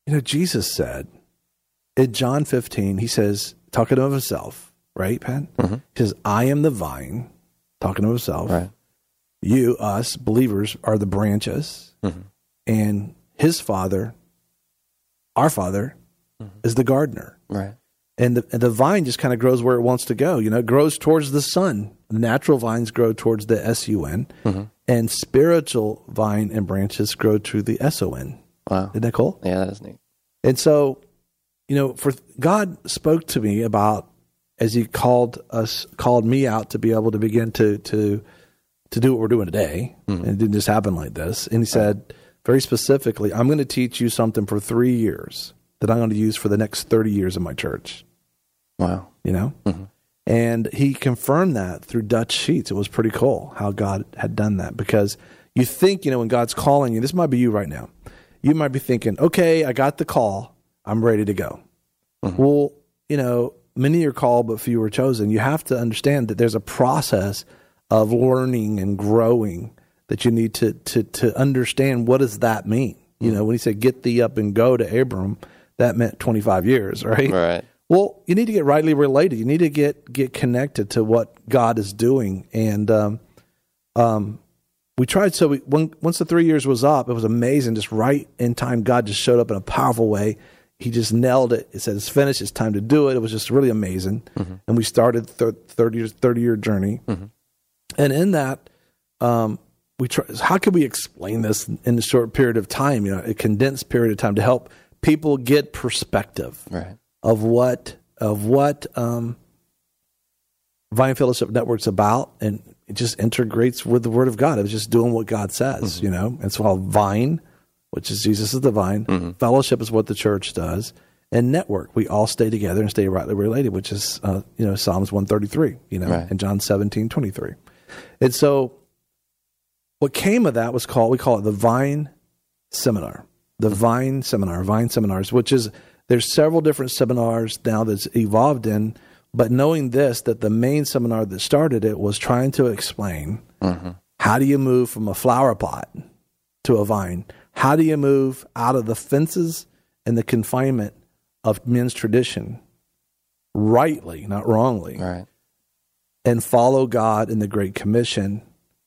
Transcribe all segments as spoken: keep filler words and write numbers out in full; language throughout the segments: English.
You know, Jesus said in John fifteen, he says, talking of himself, right, Pat? Mm-hmm. He says, I am the vine, talking to himself. Right. You, us, believers, are the branches. Mm-hmm. And his Father, our Father, mm-hmm. is the gardener. Right. And the, and the vine just kind of grows where it wants to go. You know, it grows towards the sun. Natural vines grow towards the S U N. Mm-hmm. And spiritual vine and branches grow to the S O N. Wow. Isn't that cool? Yeah, that is neat. And so, you know, for God spoke to me about, as he called us, called me out to be able to begin to to to do what we're doing today. Mm-hmm. And it didn't just happen like this. And he said, very specifically, I'm going to teach you something for three years that I'm going to use for the next thirty years of my church. Wow. You know? Mm-hmm. And he confirmed that through Dutch Sheets. It was pretty cool how God had done that, because you think, you know, when God's calling you, this might be you right now. You might be thinking, okay, I got the call. I'm ready to go. Mm-hmm. Well, you know, many are called, but few are chosen. You have to understand that there's a process of learning and growing that you need to to to understand. What does that mean? Mm-hmm. You know, when he said, get thee up and go to Abram, that meant twenty-five years, right? Right. Well, you need to get rightly related. You need to get get connected to what God is doing. And um, um, we tried. So we, when, once the three years was up, it was amazing. Just right in time, God just showed up in a powerful way. He just nailed it. It said, it's finished. It's time to do it. It was just really amazing. Mm-hmm. And we started the thirty-year journey. Mm-hmm. And in that, um, we try, how can we explain this in a short period of time, you know, a condensed period of time, to help people get perspective right. of what of what um, Vine Fellowship Network's about, and it just integrates with the Word of God. It was just doing what God says, mm-hmm. you know. It's called Vine, which is Jesus is the vine. Mm-hmm. Fellowship is what the church does. And network, we all stay together and stay rightly related, which is, uh, you know, Psalms one thirty-three, you know, right. and John seventeen twenty-three. And so what came of that was called, we call it the Vine Seminar. The Vine Seminar, Vine Seminars, which is, there's several different seminars now that's evolved in, but knowing this, that the main seminar that started it was trying to explain mm-hmm. how do you move from a flower pot to a vine? How do you move out of the fences and the confinement of men's tradition rightly, not wrongly, right. and follow God in the Great Commission?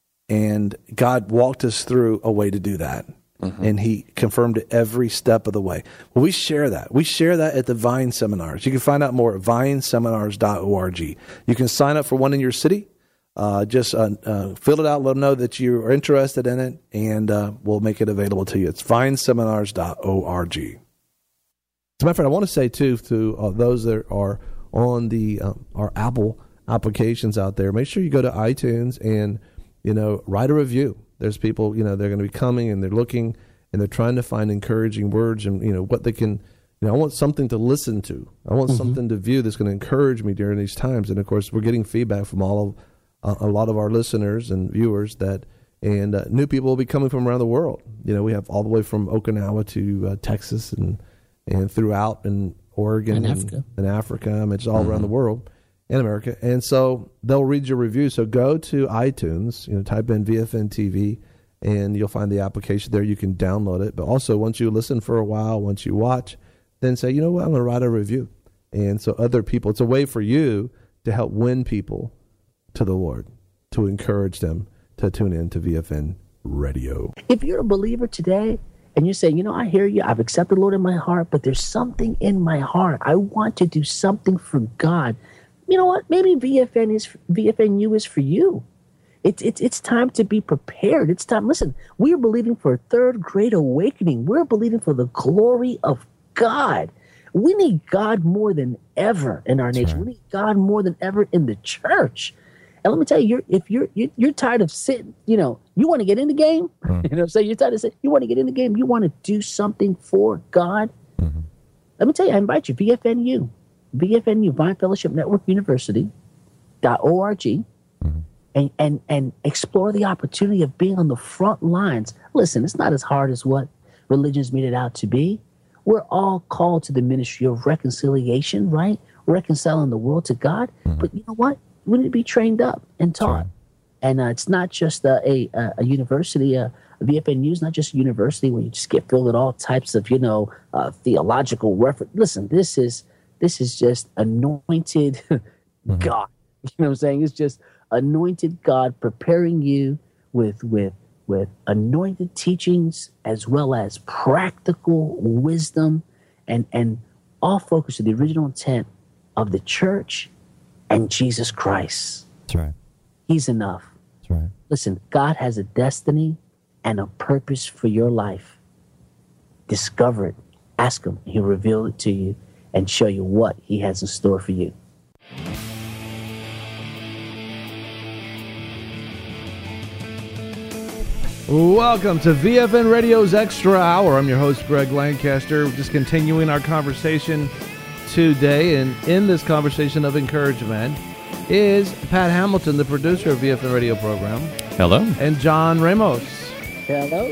And God walked us through a way to do that. Mm-hmm. And he confirmed it every step of the way. Well, we share that. We share that at the Vine Seminars. You can find out more at vine seminars dot org. You can sign up for one in your city. Uh, just uh, uh, fill it out, let them know that you are interested in it, and uh, we'll make it available to you. It's vine seminars dot org. As a matter of fact, I want to say, too, to uh, those that are on the um, our Apple applications out there, make sure you go to iTunes and, you know, write a review. There's people, you know, they're going to be coming and they're looking and they're trying to find encouraging words and, you know, what they can, you know, I want something to listen to. I want mm-hmm. something to view that's going to encourage me during these times. And, of course, we're getting feedback from all of uh, a lot of our listeners and viewers that, and uh, new people will be coming from around the world. You know, we have all the way from Okinawa to uh, Texas and and throughout in Oregon and, and Africa. and Africa. I mean, it's all mm-hmm. around the world. In America. And so they'll read your review. So go to iTunes, you know, type in V F N T V, and you'll find the application there. You can download it. But also, once you listen for a while, once you watch, then say, you know what, I'm going to write a review. And so other people, it's a way for you to help win people to the Lord, to encourage them to tune in to V F N Radio. If you're a believer today and you're saying, you know, I hear you, I've accepted the Lord in my heart, but there's something in my heart. I want to do something for God. You know what? Maybe V F N is V F N U is for you. It's it's it's time to be prepared. It's time. Listen, we are believing for a third great awakening. We're believing for the glory of God. We need God more than ever in our That's nation. right. We need God more than ever in the church. And let me tell you, you're, if you're, you're you're tired of sitting, you know, you want to get in the game. Mm-hmm. You know, say you're tired of saying you want to get in the game. You want to do something for God. Mm-hmm. Let me tell you, I invite you, V F N U. V F N U, Vine Fellowship Network University dot org, mm-hmm. and, and, and explore the opportunity of being on the front lines. Listen, it's not as hard as what religions made it out to be. We're all called to the ministry of reconciliation, right? Reconciling the world to God. Mm-hmm. But you know what? We need to be trained up and taught. Sure. And uh, it's not just a, a, a university, a, V F N U is not just a university where you just get filled with all types of, you know, uh, theological reference. Listen, this is this is just anointed mm-hmm. God. You know what I'm saying? It's just anointed God preparing you with with with anointed teachings as well as practical wisdom, and and all focused on the original intent of the church and Jesus Christ. That's right. He's enough. That's right. Listen, God has a destiny and a purpose for your life. Discover it. Ask him. He'll reveal it to you and show you what he has in store for you. Welcome to V F N Radio's Extra Hour. I'm your host, Greg Lancaster. We're just continuing our conversation today, and in this conversation of encouragement is Pat Hamilton, the producer of V F N Radio program. Hello. And John Ramos. Hello.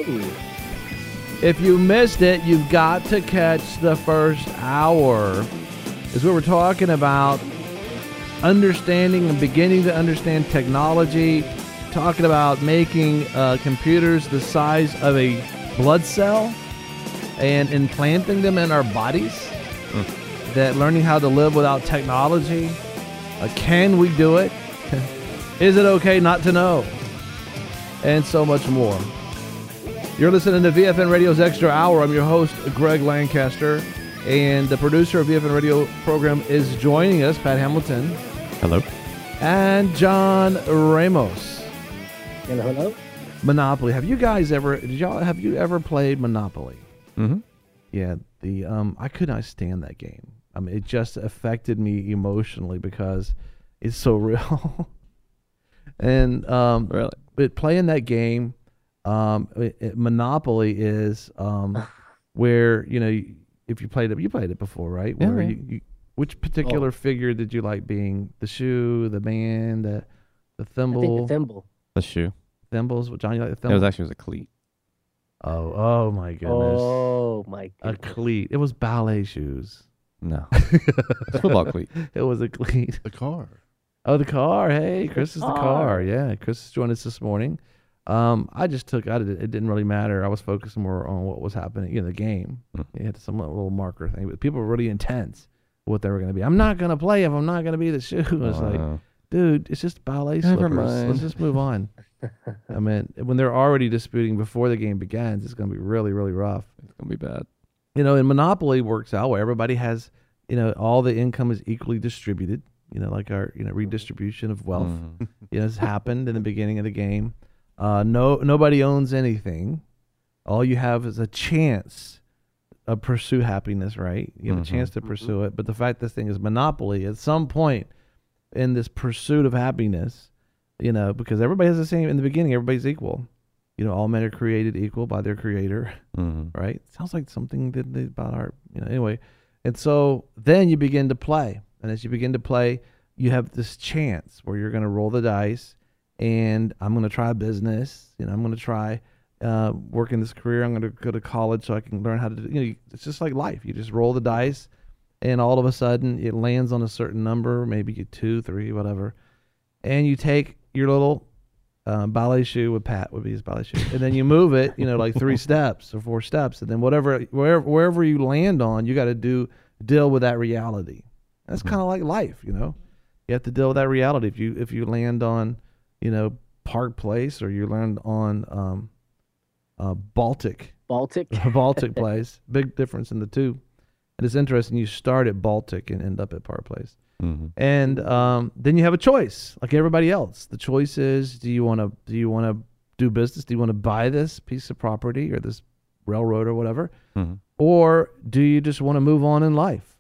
If you missed it, you've got to catch the first hour. Is where we're talking about understanding and beginning to understand technology, talking about making uh, computers the size of a blood cell and implanting them in our bodies. Mm. That learning how to live without technology. Uh, can we do it? Is it okay not to know? And so much more. You're listening to V F N Radio's Extra Hour. I'm your host, Greg Lancaster, and the producer of V F N Radio program is joining us, Pat Hamilton. Hello. And John Ramos. Hello, hello. Monopoly. Have you guys ever? Did y'all have you ever played Monopoly? Mm-hmm. Yeah. The um, I could not stand that game. I mean, it just affected me emotionally because it's so real. and um, really, but playing that game, um, it, it, Monopoly is um, where you know if you played it, you played it before, right? Yeah, where yeah. You, you, which particular oh. figure did you like being? The shoe, the man, the the thimble. I think the thimble. The shoe. Thimbles. John, you like the thimble? It was actually it was a cleat. Oh, oh my goodness. Oh my goodness. A cleat. It was ballet shoes. No. It's football cleat. It was a cleat. The car. Oh, the car. Hey, Chris is the car. car. Yeah, Chris has joined us this morning. Um, I just took out it. It didn't really matter. I was focused more on what was happening in the game. Mm. It had some little marker thing, but people were really intense with what they were going to be. I'm not going to play if I'm not going to be the shoe. It's Oh, like, no. dude, it's just ballet Never slippers. mind. Let's just move on. I mean, when they're already disputing before the game begins, it's going to be really, really rough. It's gonna be bad. You know, and Monopoly works out where everybody has, you know, all the income is equally distributed. You know, like our, you know, redistribution of wealth. Mhm. You know, has happened in the beginning of the game. Uh, no, nobody owns anything. All you have is a chance to pursue happiness, right? You have Mhm. a chance to pursue it. But the fact this thing is Monopoly, at some point in this pursuit of happiness, you know, because everybody has the same, in the beginning, everybody's equal. You know, all men are created equal by their creator, Mhm. right? Sounds like something that they, about our, you know, anyway. And so then you begin to play. And as you begin to play, you have this chance where you're going to roll the dice and I'm going to try a business. You know, I'm going to try uh, work in this career. I'm going to go to college so I can learn how to do, you know, it's just like life. You just roll the dice and all of a sudden it lands on a certain number, maybe you two, three, whatever. And you take your little uh, ballet shoe, with Pat would be his ballet shoe, and then you move it, you know, like three steps or four steps, and then whatever, wherever, wherever you land on, you got to do deal with that reality. That's kind of like life, you know. You have to deal with that reality. If you if you land on, you know, Park Place, or you land on um, uh, Baltic, Baltic. Baltic Place, big difference in the two. And it's interesting. You start at Baltic and end up at Park Place. Mhm. And um, then you have a choice, like everybody else. The choice is: do you want to do you want to do business? Do you want to buy this piece of property or this railroad or whatever, Mhm. or do you just want to move on in life?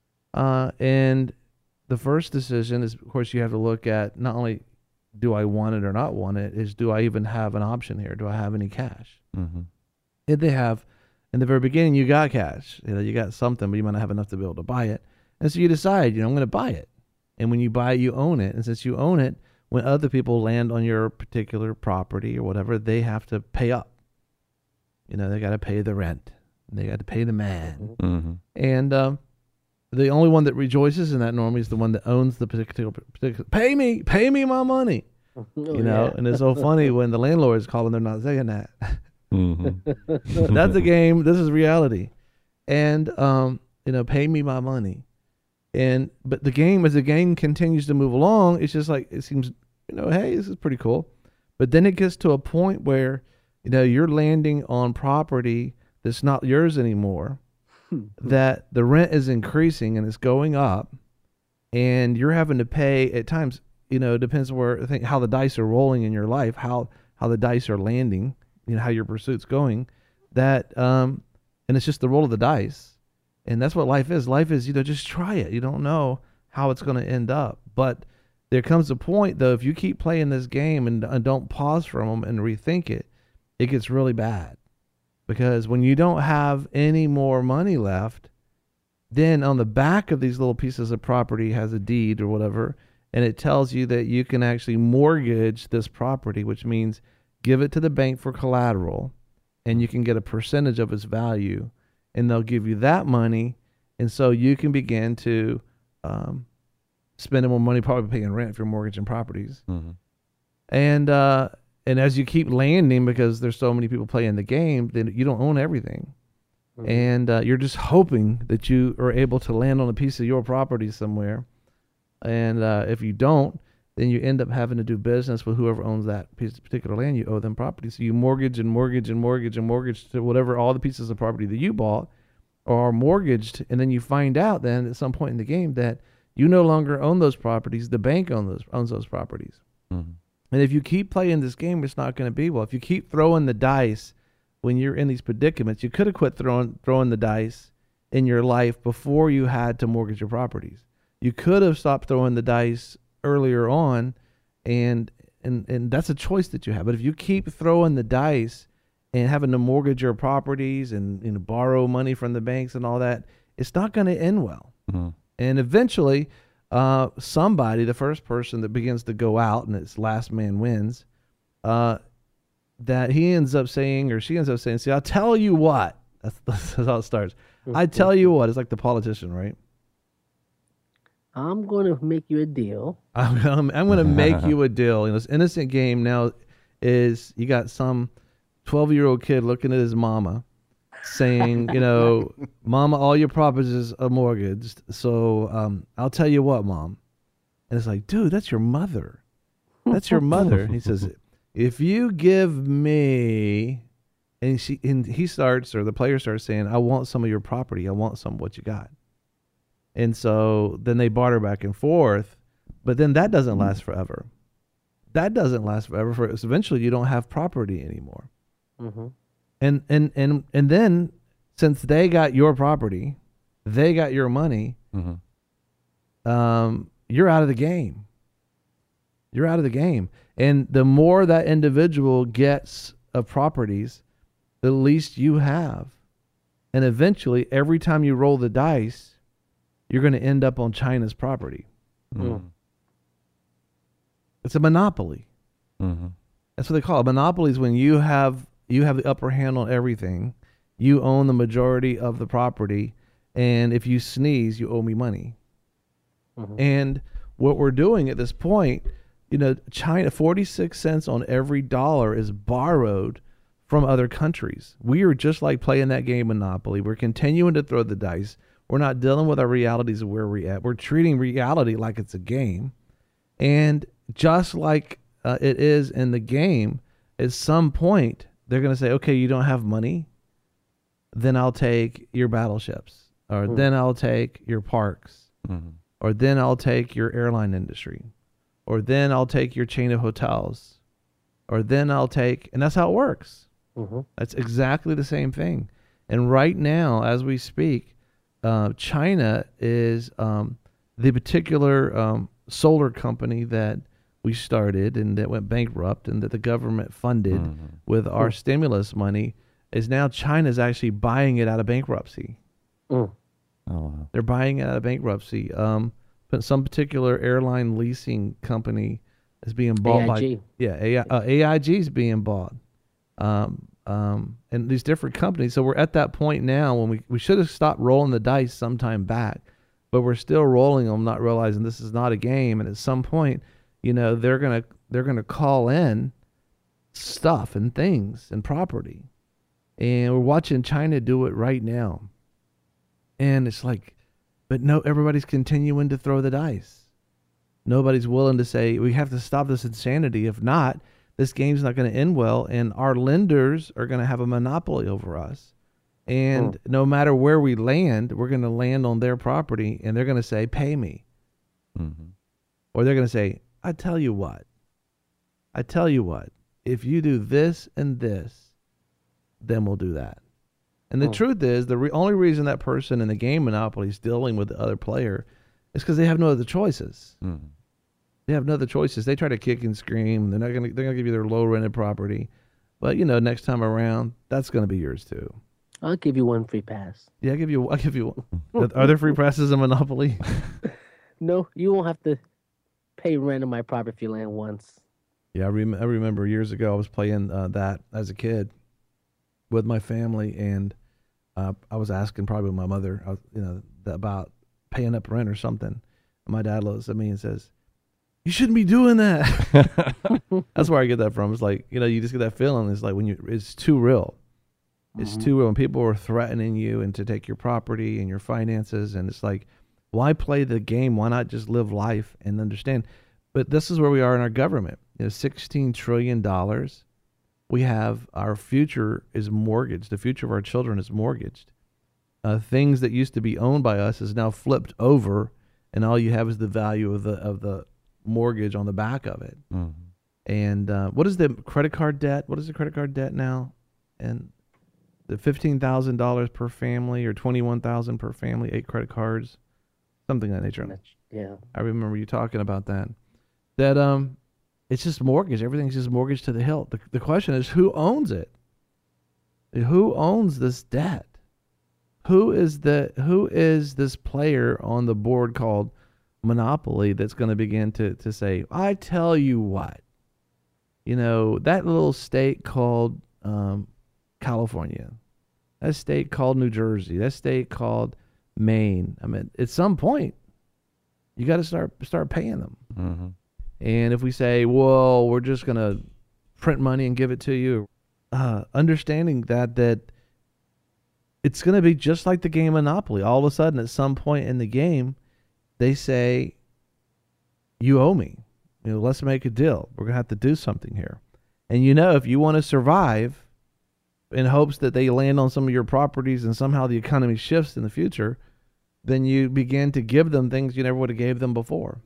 Uh, and the first decision is, of course, you have to look at not only do I want it or not want it, is do I even have an option here? Do I have any cash? Mhm. If they have, in the very beginning, you got cash. You know, you got something, but you might not have enough to be able to buy it. And so you decide, you know, I'm going to buy it. And when you buy it, you own it. And since you own it, when other people land on your particular property or whatever, they have to pay up. You know, they got to pay the rent. They got to pay the man. Mhm. And um, the only one that rejoices in that normally is the one that owns the particular, particular pay me, pay me my money. Oh, You know, yeah. and it's so funny when the landlord is calling, they're not saying that. Mm-hmm. That's a game. This is reality. And, um, you know, pay me my money. And, but the game, as the game continues to move along, it's just like, it seems, you know, hey, this is pretty cool. But then it gets to a point where, you know, you're landing on property that's not yours anymore, that the rent is increasing and it's going up, and you're having to pay at times, you know, it depends where, I think how the dice are rolling in your life, how, how the dice are landing, you know, how your pursuit's going, that, um, and it's just the roll of the dice. And that's what life is. Life is, you know, just try it. You don't know how it's going to end up. But there comes a point, though, if you keep playing this game and, and don't pause for a moment and rethink it, it gets really bad. Because when you don't have any more money left, then on the back of these little pieces of property has a deed or whatever, and it tells you that you can actually mortgage this property, which means give it to the bank for collateral, and you can get a percentage of its value, and they'll give you that money, and so you can begin to um, spend more money, probably paying rent if you're mortgaging properties. Mm-hmm. And uh, and as you keep landing, because there's so many people playing the game, then you don't own everything. Mm-hmm. And uh, you're just hoping that you are able to land on a piece of your property somewhere. And uh, if you don't, then you end up having to do business with whoever owns that piece of particular land. You owe them property. So you mortgage and mortgage and mortgage and mortgage to whatever, all the pieces of property that you bought are mortgaged. And then you find out then at some point in the game that you no longer own those properties. The bank owns those, owns those properties. Mm-hmm. And if you keep playing this game, it's not going to be well. If you keep throwing the dice when you're in these predicaments, you could have quit throwing throwing the dice in your life before you had to mortgage your properties. You could have stopped throwing the dice earlier on, and and and that's a choice that you have. But if you keep throwing the dice and having to mortgage your properties and, you know, borrow money from the banks and all that, it's not going to end well. Mm-hmm. And eventually, uh, somebody, the first person that begins to go out and it's last man wins, uh, that he ends up saying, or she ends up saying, see, I'll tell you what. That's, that's how it starts. I tell you what. It's like the politician, right? I'm going to make you a deal. I'm, I'm, I'm going to make you a deal. You know, this innocent game now is you got some twelve-year-old kid looking at his mama saying, you know, Mama, all your properties are mortgaged. So um, I'll tell you what, Mom. And it's like, dude, that's your mother. That's your mother. He says, if you give me, and she, and he starts, or the player starts saying, I want some of your property. I want some of what you got. And so then they barter back and forth, but then that doesn't last forever. That doesn't last forever. For eventually, you don't have property anymore. Mm-hmm. And and and and then, since they got your property, they got your money. Mm-hmm. Um, you're out of the game. You're out of the game. And the more that individual gets of properties, the least you have. And eventually, every time you roll the dice, you're going to end up on China's property. Mm-hmm. It's a monopoly. Mm-hmm. That's what they call it. Monopoly is when you have you have the upper hand on everything. You own the majority of the property, and if you sneeze, you owe me money. Mm-hmm. And what we're doing at this point, you know, China, forty-six cents on every dollar is borrowed from other countries. We are just like playing that game Monopoly. We're continuing to throw the dice. We're not dealing with our realities of where we're at. We're treating reality like it's a game. And just like uh, it is in the game, at some point, they're going to say, okay, you don't have money, then I'll take your battleships, or mm. then I'll take your parks, mm-hmm. or then I'll take your airline industry, or then I'll take your chain of hotels, or then I'll take, and that's how it works. Mm-hmm. That's exactly the same thing. And right now, as we speak, uh, China is um, the particular um, solar company that we started and that went bankrupt and that the government funded mm-hmm. with our mm. stimulus money, is now China's actually buying it out of bankruptcy. Mm. Oh, wow. They're buying it out of bankruptcy. Um, but some particular airline leasing company is being bought A I G. by yeah, A I, uh, A I G is being bought. Um, um, and these different companies. So we're at that point now when we, we should have stopped rolling the dice sometime back, but we're still rolling them, not realizing this is not a game. And at some point, you know, they're gonna they're gonna call in stuff and things and property, And we're watching China do it right now. And it's like, but no, everybody's continuing to throw the dice. Nobody's willing to say, we have to stop this insanity. If not, this game's not going to end well, and our lenders are going to have a monopoly over us. And Hmm. no matter where we land, we're going to land on their property, and they're going to say, pay me. Mm-hmm. Or they're going to say, I tell you what, I tell you what, if you do this and this, then we'll do that. And the Hmm. truth is, the re- only reason that person in the game Monopoly is dealing with the other player is because they have no other choices. Mm-hmm. They have no other choices. They try to kick and scream. They're not going to. They're going to give you their low rented property, but you know, next time around, that's going to be yours too. I'll give you one free pass. Yeah, I'll give you. I'll give you. Are there free passes in Monopoly? No, you won't have to pay rent on my property if you land once. Yeah, I, rem- I remember years ago I was playing uh, that as a kid with my family, and uh, I was asking probably my mother, I was, you know, th- about paying up rent or something. And my dad looks at me and says, "You shouldn't be doing that." That's where I get that from. It's like, you know, you just get that feeling. It's like when you, it's too real. It's Mhm. too real. When people are threatening you and to take your property and your finances, and it's like, why play the game? Why not just live life and understand? But this is where we are in our government. You know, sixteen trillion dollars. We have our future is mortgaged. The future of our children is mortgaged. Uh, things that used to be owned by us is now flipped over, and all you have is the value of the of the mortgage on the back of it. Mm-hmm. And uh, what is the credit card debt? What is the credit card debt now? And the fifteen thousand dollars per family, or twenty-one thousand per family, eight credit cards, something of that nature. That's- Yeah. I remember you talking about that. That um, it's just mortgage. Everything's just mortgage to the hilt. The, the question is, who owns it? Who owns this debt? Who is the who is this player on the board called Monopoly that's going to begin to to say, I tell you what, you know, that little state called um, California, that state called New Jersey, that state called Maine. I mean, at some point, you got to start start paying them. Mm-hmm. And if we say, well, we're just going to print money and give it to you, uh, understanding that that it's going to be just like the game Monopoly. All of a sudden, at some point in the game, they say, you owe me. You know, let's make a deal. We're going to have to do something here. And you know, if you want to survive in hopes that they land on some of your properties and somehow the economy shifts in the future, then you begin to give them things you never would have gave them before.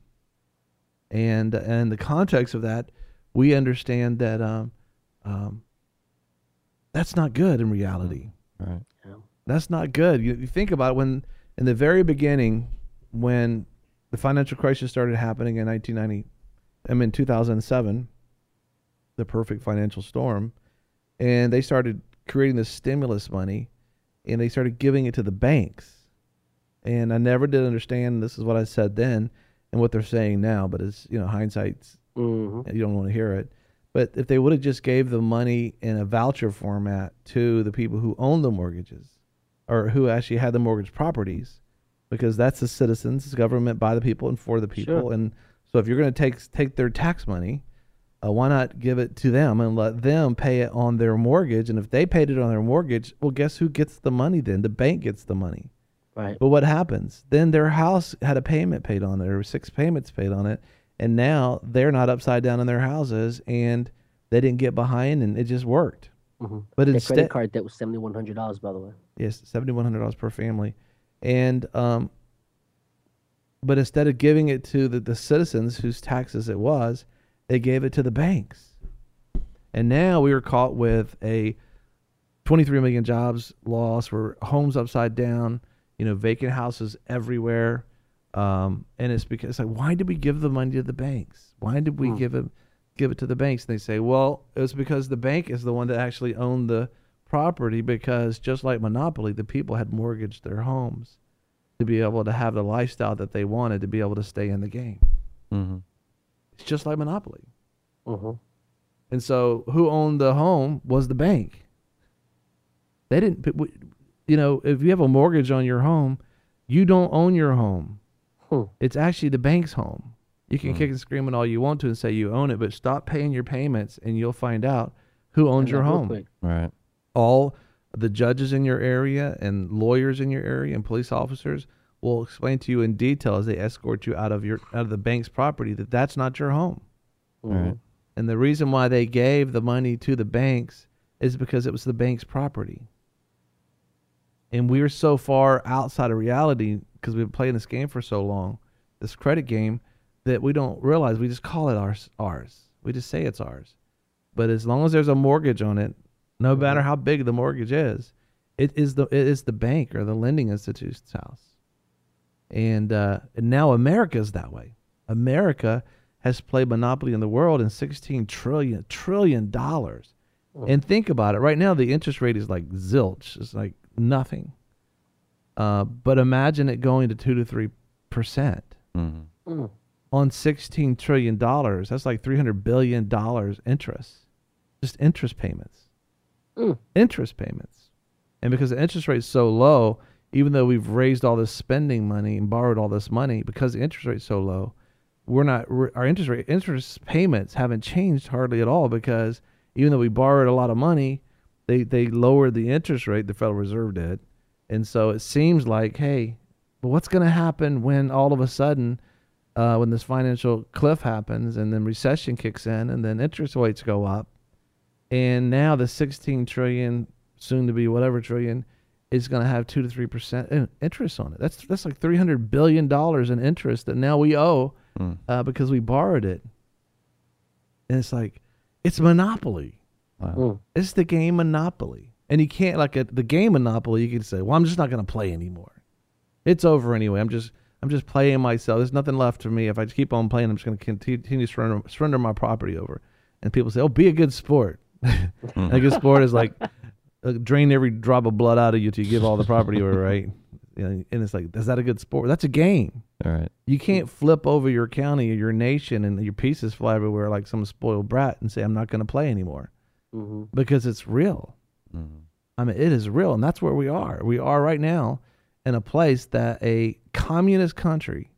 And and the context of that, we understand that um, um, that's not good in reality. Right. That's not good. You, you think about it, when in the very beginning, when the financial crisis started happening in nineteen ninety, I mean two thousand seven, the perfect financial storm, and they started creating this stimulus money, and they started giving it to the banks. And I never did understand, this is what I said then and what they're saying now, but it's, you know, hindsight's, Mm-hmm. you don't want to hear it. But if they would have just gave the money in a voucher format to the people who own the mortgages, or who actually had the mortgage properties, because that's the citizens, it's government by the people and for the people. Sure. And so if you're going to take take their tax money, uh, why not give it to them and let them pay it on their mortgage? And if they paid it on their mortgage, well, guess who gets the money then? The bank gets the money. Right. But what happens? Then their house had a payment paid on it, or six payments paid on it, and now they're not upside down in their houses, and they didn't get behind, and it just worked. Mm-hmm. But The instead, credit card debt was seventy one hundred dollars, by the way. yes, seventy one hundred dollars per family, and um, but instead of giving it to the, the citizens whose taxes it was, they gave it to the banks, and now we were caught with a twenty-three million jobs lost, where homes upside down, you know, vacant houses everywhere. Um, and it's because, like, why did we give the money to the banks? Why did we Hmm. give it, give it to the banks? And they say, well, it was because the bank is the one that actually owned the property, because just like Monopoly, the people had mortgaged their homes to be able to have the lifestyle that they wanted to be able to stay in the game. Mm-hmm. It's just like Monopoly. Mm-hmm. And so who owned the home was the bank. They didn't, you know, if you have a mortgage on your home, you don't own your home. Hmm. It's actually the bank's home. You can Hmm. kick and scream and all you want to and say you own it, but stop paying your payments and you'll find out who owns Find your out real home. quick. Right. All the judges in your area and lawyers in your area and police officers will explain to you in detail as they escort you out of your out of the bank's property that that's not your home. Right. And the reason why they gave the money to the banks is because it was the bank's property. And we're so far outside of reality because we've been playing this game for so long, this credit game, that we don't realize we just call it ours. ours. We just say it's ours. But as long as there's a mortgage on it, no matter how big the mortgage is, it is the it is the bank or the lending institution's house. And, uh, and now America's that way. America has played monopoly in the world in sixteen trillion trillion dollars. And think about it. Right now, the interest rate is like zilch. It's like nothing. Uh, but imagine it going to two to three percent Mm-hmm. on sixteen trillion dollars. That's like three hundred billion dollars interest, just interest payments, Mm. interest payments. And because the interest rate is so low, even though we've raised all this spending money and borrowed all this money, because the interest rate is so low, we're not we're, our interest rate interest payments haven't changed hardly at all, because even though we borrowed a lot of money, they they lowered the interest rate. The Federal Reserve did, and so it seems like, hey, but what's going to happen when all of a sudden, uh, when this financial cliff happens and then recession kicks in and then interest rates go up, and now the sixteen trillion, soon to be whatever trillion, is going to have two to three percent interest on it. That's that's like three hundred billion dollars in interest that now we owe Mm. uh, because we borrowed it. And it's like, it's Monopoly. Wow. Mm. It's the game Monopoly. And you can't, like a, the game Monopoly, you can say, well, I'm just not going to play anymore. It's over anyway. I'm just I'm just playing myself. There's nothing left for me. If I just keep on playing, I'm just going to continue to surrender, surrender my property over. And people say, oh, be a good sport. And a good sport is like uh, drain every drop of blood out of you till you give all the property over, right? You know, and it's like, is that a good sport? That's a game. All right. You can't flip over your county or your nation and your pieces fly everywhere like some spoiled brat and say, I'm not going to play anymore, Mm-hmm. because it's real. Mm-hmm. I mean, it is real, and that's where we are. We are right now in a place that a communist country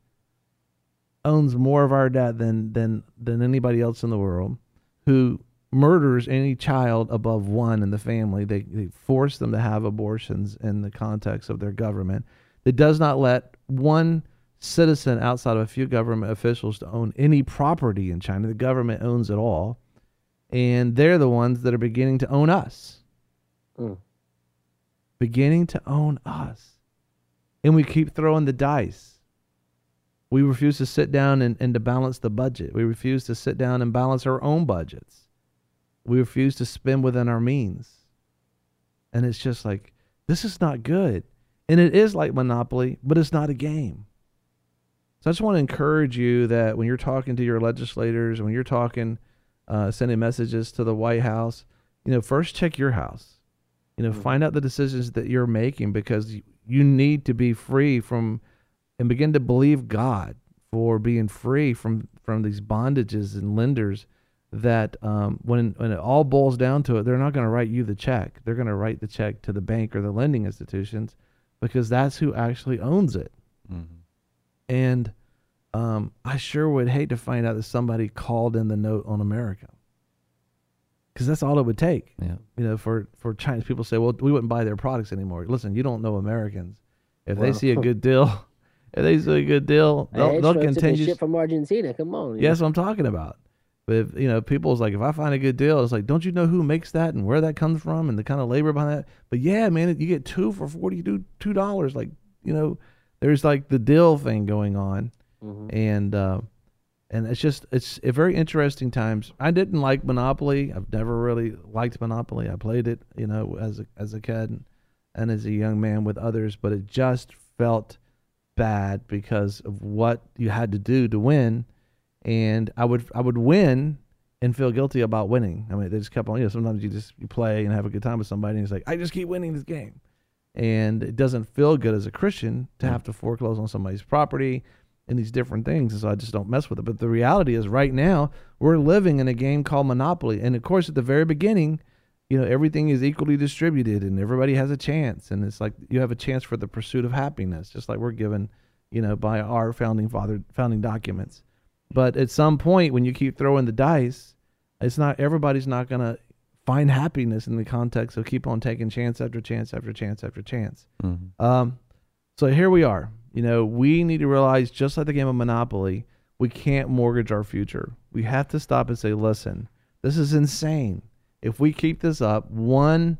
owns more of our data than than than anybody else in the world, who murders any child above one in the family. They, they force them to have abortions in the context of their government. That does not let one citizen outside of a few government officials to own any property in China. The government owns it all, and they're the ones that are beginning to own us. Mm. Beginning to own us. And we keep throwing the dice. We refuse to sit down and, and to balance the budget. We refuse to sit down and balance our own budgets. We refuse to spend within our means. And it's just like, this is not good. And it is like Monopoly, but it's not a game. So I just want to encourage you that when you're talking to your legislators, when you're talking, uh, sending messages to the White House, you know, first check your house. You know, find out the decisions that you're making, because you, you need to be free from, and begin to believe God for being free from, from these bondages and lenders that um, when, when it all boils down to it, they're not going to write you the check. They're going to write the check to the bank or the lending institutions, because that's who actually owns it. Mm-hmm. And um, I sure would hate to find out that somebody called in the note on America, because that's all it would take. Yeah. You know, for, for Chinese people say, well, we wouldn't buy their products anymore. Listen, you don't know Americans. If they Well. see a good deal, if they see a good deal, they'll, Hey, they'll Trump took the continue. shit from Argentina. Come on. Yeah, that's what I'm talking about. But if, you know, people's like, if I find a good deal, it's like, don't you know who makes that and where that comes from and the kind of labor behind that? But yeah, man, you get two for forty-two dollars. Like, you know, there's like the deal thing going on, Mm-hmm. and uh, and it's just it's a very interesting times. I didn't like Monopoly. I've never really liked Monopoly. I played it, you know, as a, as a kid and, and as a young man with others, but it just felt bad because of what you had to do to win. And I would I would win and feel guilty about winning. I mean, they just kept on, you know, sometimes you just you play and have a good time with somebody and it's like, I just keep winning this game. And it doesn't feel good as a Christian to have to foreclose on somebody's property and these different things. And so I just don't mess with it. But the reality is right now we're living in a game called Monopoly. And of course, at the very beginning, you know, everything is equally distributed and everybody has a chance. And it's like you have a chance for the pursuit of happiness, just like we're given, you know, by our founding father, founding documents. But at some point when you keep throwing the dice, it's not, everybody's not going to find happiness in the context of keep on taking chance after chance after chance after chance. Mm-hmm. Um, so here we are. You know, we need to realize, just like the game of Monopoly, we can't mortgage our future. We have to stop and say, listen, this is insane. If we keep this up, one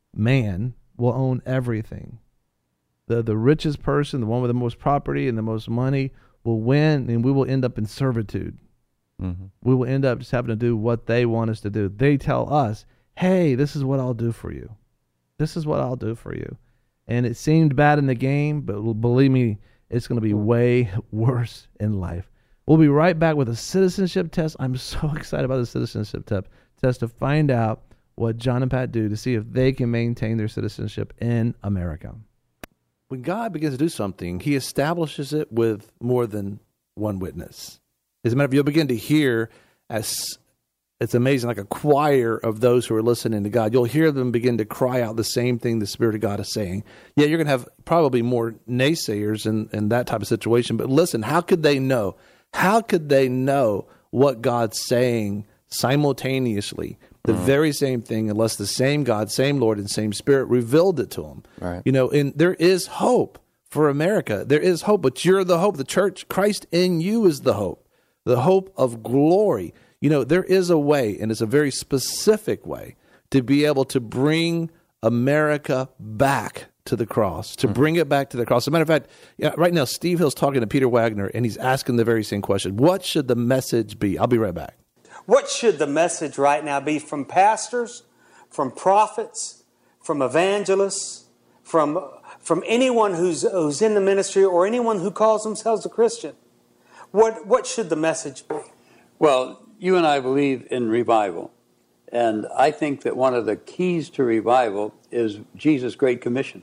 man will own everything. The the richest person, the one with the most property and the most money, will win, and we will end up in servitude. Mm-hmm. We will end up just having to do what they want us to do. They tell us, hey, this is what I'll do for you. This is what I'll do for you. And it seemed bad in the game, but believe me, it's going to be way worse in life. We'll be right back with a citizenship test. I'm so excited about the citizenship te- test to find out what John and Pat do to see if they can maintain their citizenship in America. When God begins to do something, he establishes it with more than one witness. As a matter of fact, you'll begin to hear, as it's amazing, like a choir of those who are listening to God. You'll hear them begin to cry out the same thing the Spirit of God is saying. Yeah, you're going to have probably more naysayers in, in that type of situation. But listen, how could they know? How could they know what God's saying simultaneously? The mm-hmm. very same thing, unless the same God, same Lord, and same Spirit revealed it to them. Right. You know, and there is hope for America. There is hope, but you're the hope. The church, Christ in you is the hope. The hope of glory. You know, there is a way, and it's a very specific way, to be able to bring America back to the cross, to mm-hmm. bring it back to the cross. As a matter of fact, yeah, right now, Steve Hill's talking to Peter Wagner, and he's asking the very same question. What should the message be? I'll be right back. What should the message right now be from pastors, from prophets, from evangelists, from, from anyone who's, who's in the ministry or anyone who calls themselves a Christian? What what should the message be? Well, you and I believe in revival. And I think that one of the keys to revival is Jesus' Great Commission.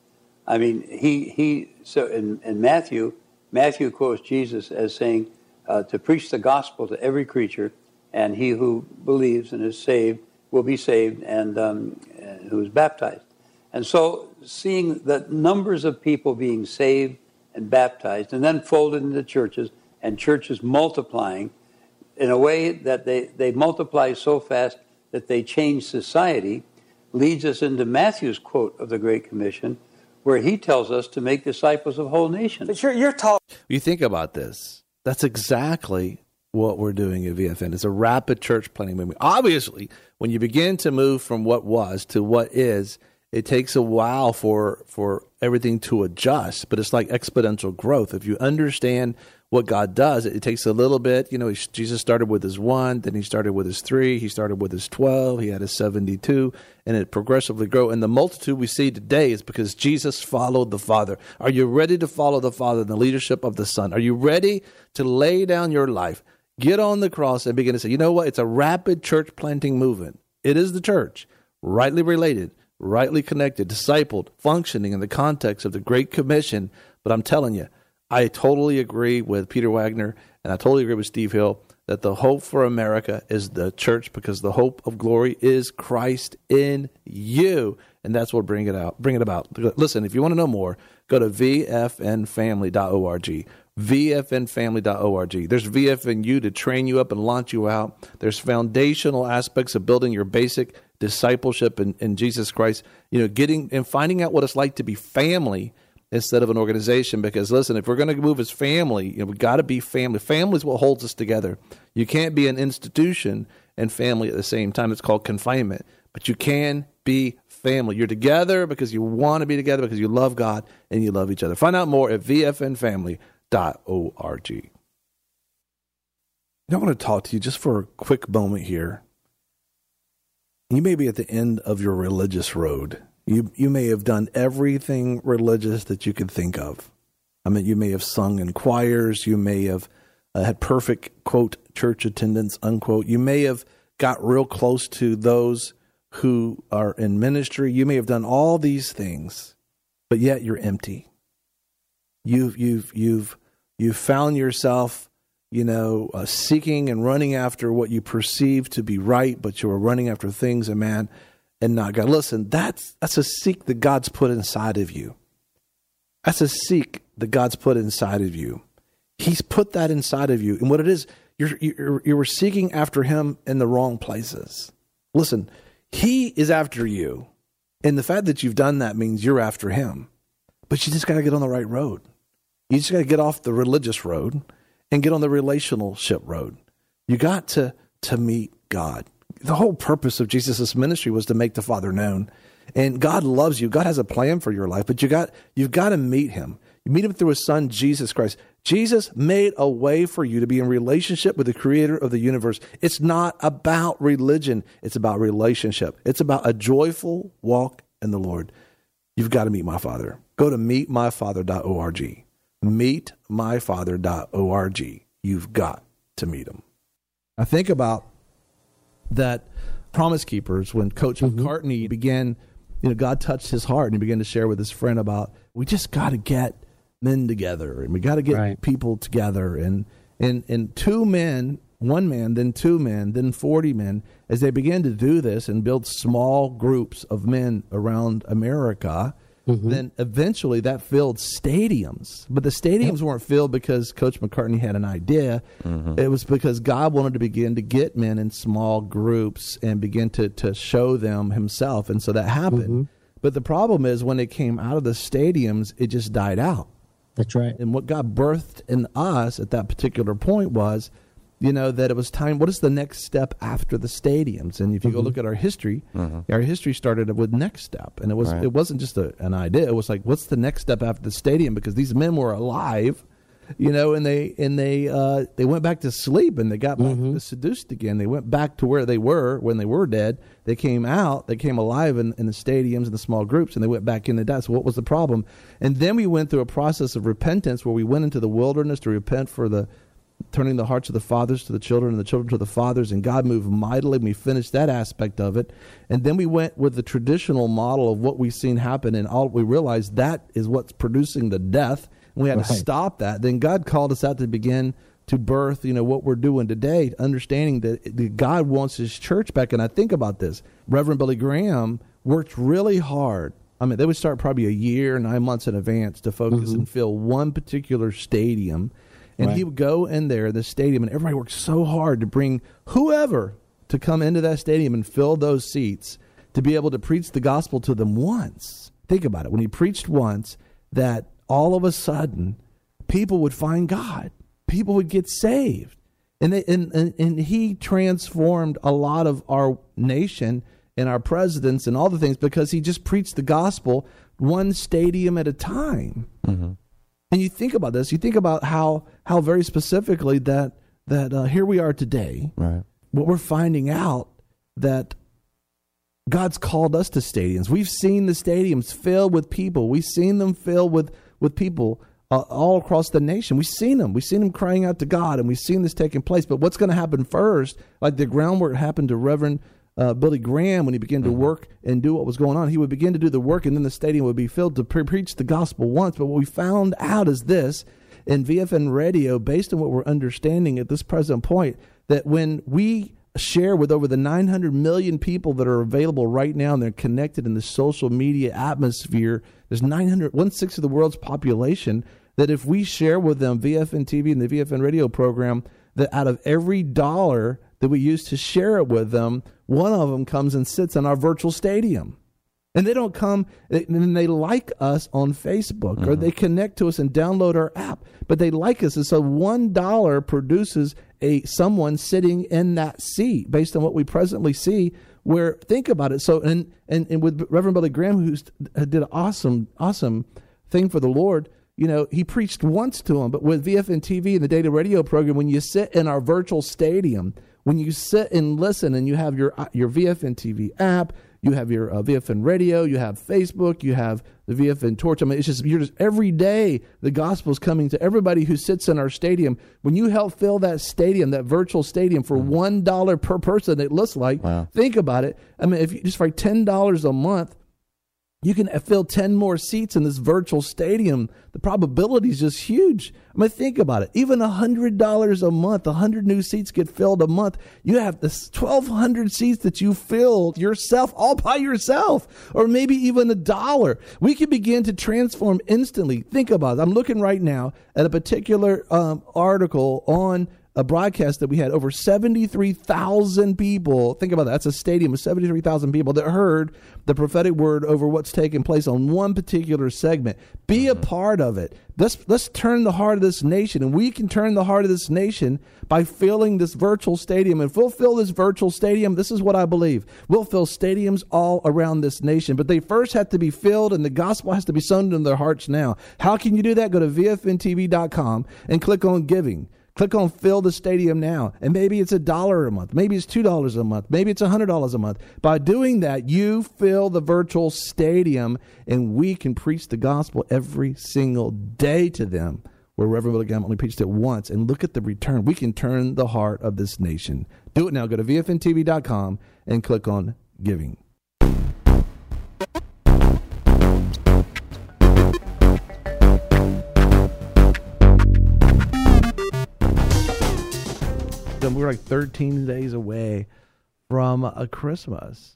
I mean, he, he so in, in Matthew, Matthew quotes Jesus as saying uh, to preach the gospel to every creature, and he who believes and is saved will be saved, and um, who is baptized. And so seeing the numbers of people being saved and baptized and then folded into churches, and churches multiplying in a way that they, they multiply so fast that they change society, leads us into Matthew's quote of the Great Commission, where he tells us to make disciples of whole nations. But you're, you're talking. You think about this. That's exactly what we're doing at V F N. It's a rapid church planting movement. Obviously, when you begin to move from what was to what is, it takes a while for for everything to adjust, but it's like exponential growth. If you understand what God does, it, it takes a little bit. You know, he, Jesus started with his one, then he started with his three, he started with his twelve, he had his seventy-two, and it progressively grew. And the multitude we see today is because Jesus followed the Father. Are you ready to follow the Father in the leadership of the Son? Are you ready to lay down your life, get on the cross, and begin to say, you know what? It's a rapid church planting movement. It is the church, rightly related, rightly connected, discipled, functioning in the context of the Great Commission. But I'm telling you, I totally agree with Peter Wagner, and I totally agree with Steve Hill, that the hope for America is the church, because the hope of glory is Christ in you, and that's what bring it out, bring it about. Listen, if you want to know more, go to v f n family dot org. v f n family dot org. There's V F N U to train you up and launch you out. There's foundational aspects of building your basic discipleship in, in Jesus Christ. You know, getting and finding out what it's like to be family instead of an organization. Because listen, if we're going to move as family, you know, we got to be family. Family is what holds us together. You can't be an institution and family at the same time. It's called confinement. But you can be family. You're together because you want to be together, because you love God and you love each other. Find out more at v f n family dot org. I want to talk to you just for a quick moment here. You may be at the end of your religious road. You you may have done everything religious that you could think of. I mean, you may have sung in choirs. You may have uh, had perfect, quote, church attendance, unquote. You may have got real close to those who are in ministry. You may have done all these things, but yet you're empty. You've you've you've you've found yourself, you know, uh, seeking and running after what you perceive to be right, but you are running after things of man and not God. Listen, that's that's a seek that God's put inside of you. That's a seek that God's put inside of you. He's put that inside of you, and what it is, you're you're, you're seeking after Him in the wrong places. Listen, He is after you. And the fact that you've done that means you're after him. But you just got to get on the right road. You just got to get off the religious road and get on the relationship road. You got to, to meet God. The whole purpose of Jesus' ministry was to make the Father known. And God loves you. God has a plan for your life, but you got, you've got to meet him. You meet him through his son, Jesus Christ. Jesus made a way for you to be in relationship with the creator of the universe. It's not about religion. It's about relationship. It's about a joyful walk in the Lord. You've got to meet my Father. Go to meet my father dot org. meet my father dot org. You've got to meet him. I think about that Promise Keepers when Coach mm-hmm. McCartney began, you know, God touched his heart and he began to share with his friend about, we just got to get men together and we got to get right. people together. And, and, and two men, one man, then two men, then forty men, as they began to do this and build small groups of men around America, mm-hmm. then eventually that filled stadiums. But the stadiums yep. weren't filled because Coach McCartney had an idea. Mm-hmm. It was because God wanted to begin to get men in small groups and begin to, to show them himself. And so that happened. Mm-hmm. But the problem is when it came out of the stadiums, it just died out. That's right. And what God birthed in us at that particular point was, you know, that it was time. What is the next step after the stadiums? And if you mm-hmm. go look at our history, mm-hmm. our history started with Next Step. And it, was, right. it wasn't just a, an idea. It was like, what's the next step after the stadium? Because these men were alive, you know, and they and they uh, they went back to sleep and they got back mm-hmm. seduced again. They went back to where they were when they were dead. They came out, they came alive in, in the stadiums and the small groups, and they went back into that. So what was the problem? And then we went through a process of repentance where we went into the wilderness to repent for the turning the hearts of the fathers to the children and the children to the fathers, and God moved mightily. We finished that aspect of it. And then we went with the traditional model of what we've seen happen, and all we realized that is what's producing the death. And we had right. to stop that. Then God called us out to begin to birth, you know, what we're doing today, understanding that, that God wants his church back. And I think about this. Reverend Billy Graham worked really hard. I mean, they would start probably a year, nine months in advance to focus mm-hmm. and fill one particular stadium. And right. he would go in there, the stadium, and everybody worked so hard to bring whoever to come into that stadium and fill those seats to be able to preach the gospel to them once. Think about it. When he preached once, that all of a sudden people would find God. People would get saved. And, they, and, and, and he transformed a lot of our nation and our presidents and all the things because he just preached the gospel one stadium at a time. Mm-hmm. And you think about this, you think about how how very specifically that that uh, here we are today. Right. What we're finding out that God's called us to stadiums. We've seen the stadiums filled with people. We've seen them filled with with people uh, all across the nation. We've seen them. We've seen them crying out to God, and we've seen this taking place. But what's going to happen first, like the groundwork happened to Reverend Uh, Billy Graham, when he began to work and do what was going on, he would begin to do the work, and then the stadium would be filled to pre- preach the gospel once. But what we found out is this, in V F N radio, based on what we're understanding at this present point, that when we share with over the nine hundred million people that are available right now, and they're connected in the social media atmosphere, there's nine hundred, one-sixth of the world's population, that if we share with them V F N T V and the V F N radio program, that out of every dollar that we use to share it with them, one of them comes and sits in our virtual stadium. And they don't come, and they like us on Facebook, mm-hmm. or they connect to us and download our app, but they like us. And so one dollar produces a someone sitting in that seat based on what we presently see, where, think about it. So, and, and, and with Reverend Billy Graham, who did an awesome, awesome thing for the Lord, you know, he preached once to them, but with V F N T V and the data radio program, when you sit in our virtual stadium, when you sit and listen and you have your your V F N T V app, you have your uh, V F N radio, you have Facebook, you have the V F N Torch. I mean, it's just, you're just every day the gospel is coming to everybody who sits in our stadium. When you help fill that stadium, that virtual stadium, for mm-hmm. one dollar per person, it looks like, wow. Think about it. I mean, if you just for ten dollars a month, you can fill ten more seats in this virtual stadium. The probability is just huge. I mean, think about it. Even one hundred dollars a month, one hundred new seats get filled a month. You have this twelve hundred seats that you filled yourself, all by yourself, or maybe even a dollar. We can begin to transform instantly. Think about it. I'm looking right now at a particular um, article on a broadcast that we had over seventy-three thousand people. Think about that. That's a stadium of seventy-three thousand people that heard the prophetic word over what's taking place on one particular segment. Be a part of it. Let's, let's turn the heart of this nation, and we can turn the heart of this nation by filling this virtual stadium. And if we'll fill this virtual stadium, this is what I believe. We'll fill stadiums all around this nation, but they first have to be filled, and the gospel has to be sown into their hearts now. How can you do that? Go to V F N T V dot com and click on giving. Click on fill the stadium now. And maybe it's a dollar a month. Maybe it's two dollars a month. Maybe it's one hundred dollars a month. By doing that, you fill the virtual stadium, and we can preach the gospel every single day to them, where Reverend Billy Graham only preached it once. And look at the return. We can turn the heart of this nation. Do it now. Go to V F N T V dot com and click on giving. We're like thirteen days away from a Christmas.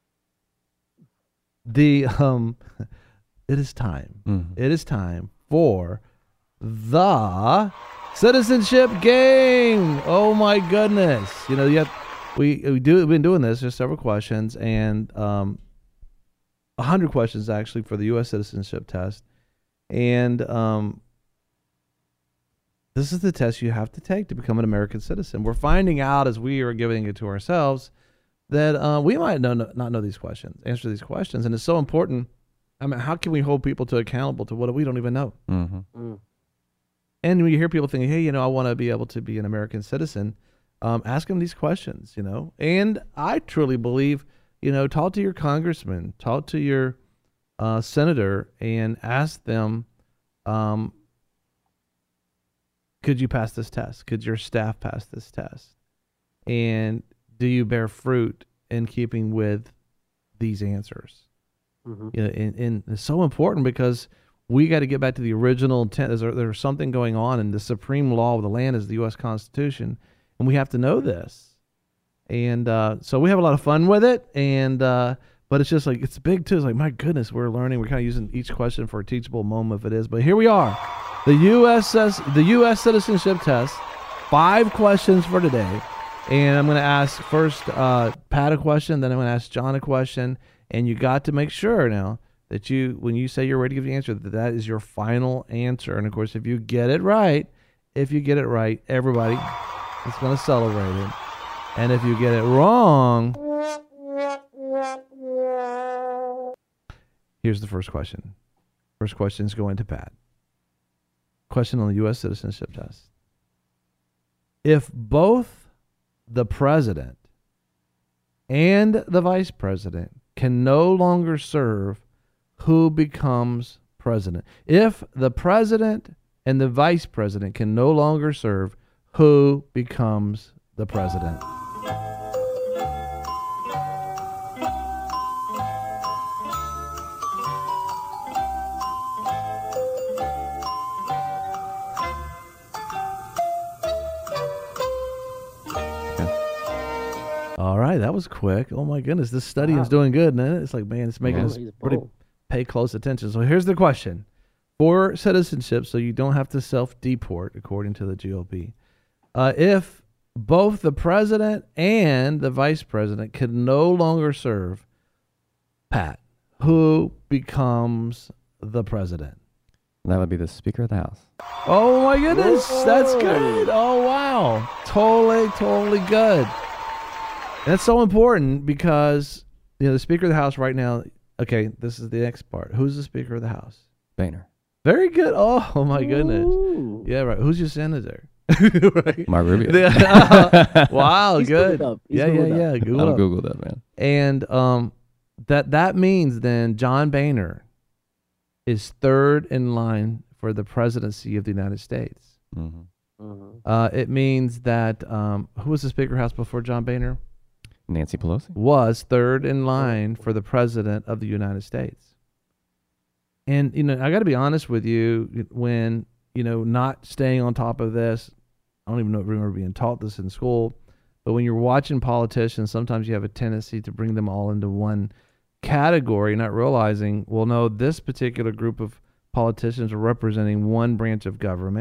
The um, it is time. Mm-hmm. It is time for the citizenship game. Oh my goodness! You know, yet we we do we've been doing this. There's several questions, and um, a hundred questions actually for the U S citizenship test, and um. This is the test you have to take to become an American citizen. We're finding out as we are giving it to ourselves that uh, we might know, not know these questions, answer these questions. And it's so important. I mean, how can we hold people to accountable to what we don't even know? Mm-hmm. Mm. And when you hear people thinking, hey, you know, I want to be able to be an American citizen, um, ask them these questions, you know. And I truly believe, you know, talk to your congressman, talk to your uh, senator, and ask them, um, could you pass this test? Could your staff pass this test? And do you bear fruit in keeping with these answers? Mm-hmm. You know, and, and it's so important because we got to get back to the original intent. There's, there's something going on, and the supreme law of the land is the U S Constitution, and we have to know this. And uh, so we have a lot of fun with it, and uh, but it's just like, it's big too. It's like, my goodness, we're learning. We're kind of using each question for a teachable moment if it is. But here we are. The U S the U S citizenship test, five questions for today, and I'm going to ask first uh, Pat a question, then I'm going to ask John a question, and you got to make sure now that you, when you say you're ready to give the answer, that that is your final answer. And of course, if you get it right, if you get it right, everybody is going to celebrate it. And if you get it wrong, here's the first question. First question is going to Pat. Question on the U S citizenship test. If both the president and the vice president can no longer serve, who becomes president? If the president and the vice president can no longer serve, who becomes the president? All right, that was quick. Oh my goodness, this study wow. is doing good, man. It's like, man, it's making us pretty pay close attention. So here's the question. For citizenship, so you don't have to self-deport, according to the G O P, uh, if both the president and the vice president can no longer serve, Pat, who becomes the president? That would be the Speaker of the House. Oh my goodness, Whoa. That's good. Oh wow, totally, totally good. And that's so important because, you know, the Speaker of the House right now, okay, this is the next part. Who's the Speaker of the House? Boehner. Very good. Oh, oh my goodness. Ooh. Yeah, right. Who's your senator? Right. Mark Rubio. uh, wow, He's good. Yeah, yeah, yeah, yeah. Google I'll up. Google that, man. And um, that, that means then John Boehner is third in line for the presidency of the United States. Mm-hmm. Mm-hmm. Uh, it means that, um, who was the Speaker of the House before John Boehner? Nancy Pelosi was third in line for the president of the United States. And, you know, I got to be honest with you, when, you know, not staying on top of this, I don't even know, remember being taught this in school, but when you're watching politicians, sometimes you have a tendency to bring them all into one category, not realizing, well, no, this particular group of politicians are representing one branch of government,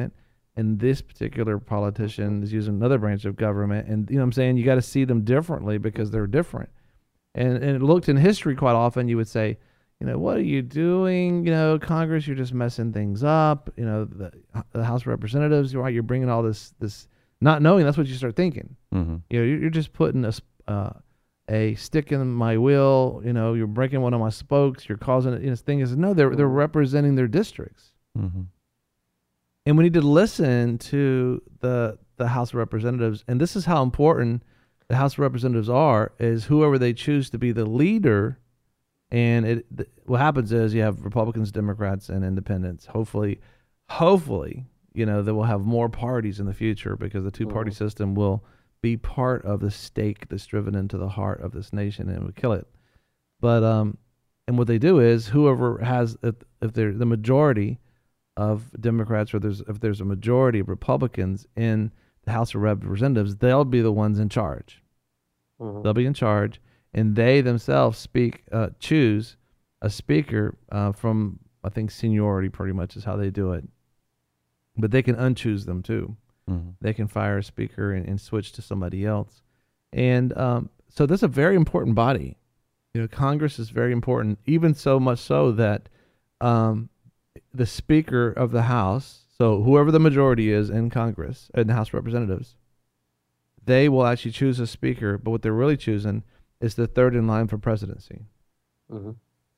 and this particular politician is using another branch of government. And, you know what I'm saying? You got to see them differently because they're different. And, and it looked in history quite often, you would say, you know, what are you doing? You know, Congress, you're just messing things up. You know, the, the House of Representatives, you're right, you're bringing all this, this, not knowing, that's what you start thinking. Mm-hmm. You know, you're, you're just putting a, uh, a stick in my wheel. You know, you're breaking one of my spokes. You're causing it. You know, the thing is, no, they're they're representing their districts, Mm-hmm. and we need to listen to the the House of Representatives. And this is how important the House of Representatives are: is whoever they choose to be the leader. And it, th- what happens is you have Republicans, Democrats, and Independents. Hopefully, hopefully, you know, that we'll have more parties in the future because the two-party Mm-hmm. system will be part of the stake that's driven into the heart of this nation and will kill it. But um, and what they do is whoever has, if, if they're the majority of Democrats or there's if there's a majority of Republicans in the House of Representatives, they'll be the ones in charge. Mhm. They'll be in charge, and they themselves speak, uh, choose a speaker uh, from, I think, seniority pretty much is how they do it. But they can unchoose them too. Mm-hmm. They can fire a speaker and, and switch to somebody else. And um, so that's a very important body. You know, Congress is very important, even so much so that um, the Speaker of the House, so whoever the majority is in Congress, in the House of Representatives, they will actually choose a speaker, but what they're really choosing is the third in line for presidency. Mhm.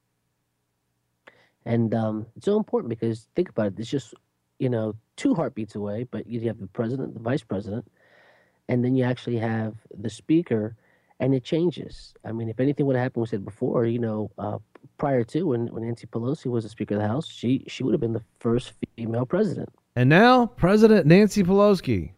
And um, it's so important because think about it. It's just, you know, two heartbeats away, but you have the president, the vice president, and then you actually have the speaker, and it changes. I mean, if anything would have happened, we said before, you know, uh, prior to when, when Nancy Pelosi was the Speaker of the House, she she would have been the first female president. And now, President Nancy Pelosi.